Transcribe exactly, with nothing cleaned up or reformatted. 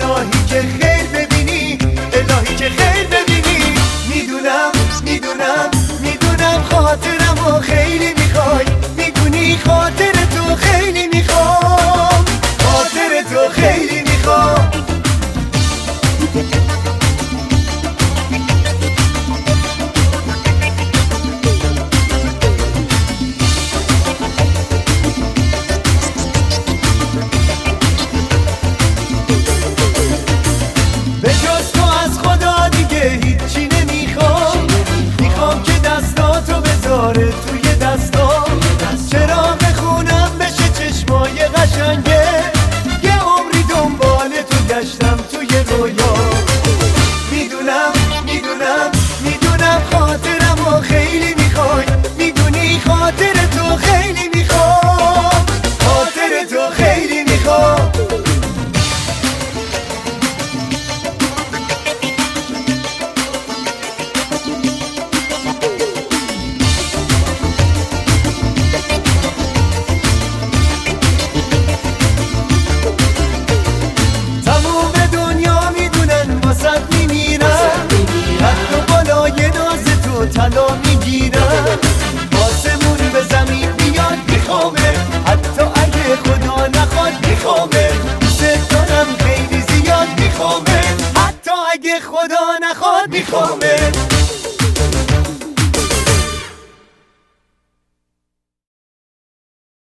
الهی که خیر ببینی، الهی که خیر ببینی. میدونم میدونم میدونم خاطرمو خیلی میخوای، میدونی خاطر تو خیلی میخوام، خاطر تو خیلی میخوام. به جز تو از خدا دیگه هیچی نمیخوام، میخوام که دستاتو بذاره توی دستام، چراغ خونم بشه چشمای قشنگه، یه عمری دنبال تو گشتم توی رویا. میدونم میدونم میدونم خاطرمو خیلی میخوای، میدونی خاطر تو خیلی میخوام، خاطر تو خیلی میخوام. طلا میگیرم آسمون به زمین بیاد میخوامه، حتی اگه خدا نخواد میخوامه، دوست دارم خیلی زیاد میخوامه، حتی اگه خدا نخواد میخوامه.